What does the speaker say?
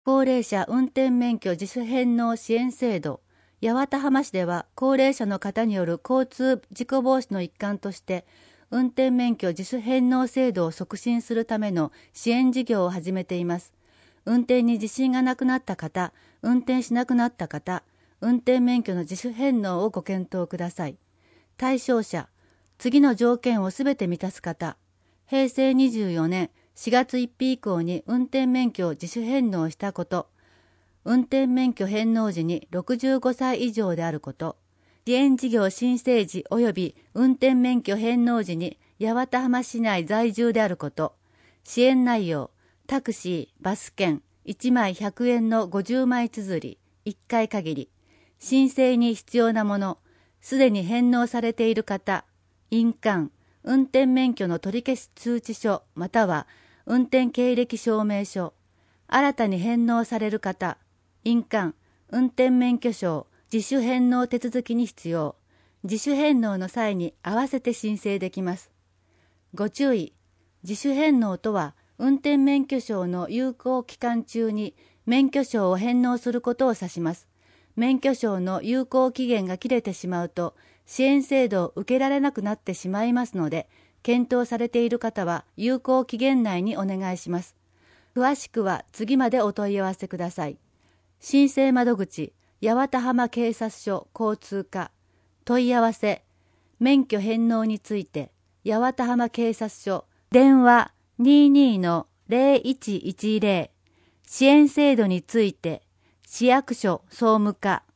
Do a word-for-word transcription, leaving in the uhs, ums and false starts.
高齢者運転免許自主返納支援制度。八幡浜市では高齢者の方による交通事故防止の一環として運転免許自主返納制度を促進するための支援事業を始めています。運転に自信がなくなった方、運転しなくなった方、運転免許の自主返納をご検討ください。対象者、次の条件をすべて満たす方、へいせいにじゅうよねんしがつついたち以降に運転免許を自主返納したこと、運転免許返納時にろくじゅうごさい以上であること、支援事業申請時及び運転免許返納時に八幡浜市内在住であること、支援内容、タクシー、バス券、いちまいひゃくえんのごじゅうまい綴り、いっかい限り、申請に必要なもの、すでに返納されている方、印鑑、運転免許の取り消し通知書または運転経歴証明書、新たに返納される方、印鑑、運転免許証、自主返納手続きに必要。自主返納の際に合わせて申請できます。ご注意、自主返納とは運転免許証の有効期間中に免許証を返納することを指します。免許証の有効期限が切れてしまうと支援制度を受けられなくなってしまいますので、検討されている方は有効期限内にお願いします。詳しくは次までお問い合わせください。申請窓口、八幡浜警察署交通課。問い合わせ、免許返納について、八幡浜警察署、電話 にじゅうに の ゼロいちいちゼロ。支援制度について、市役所総務課。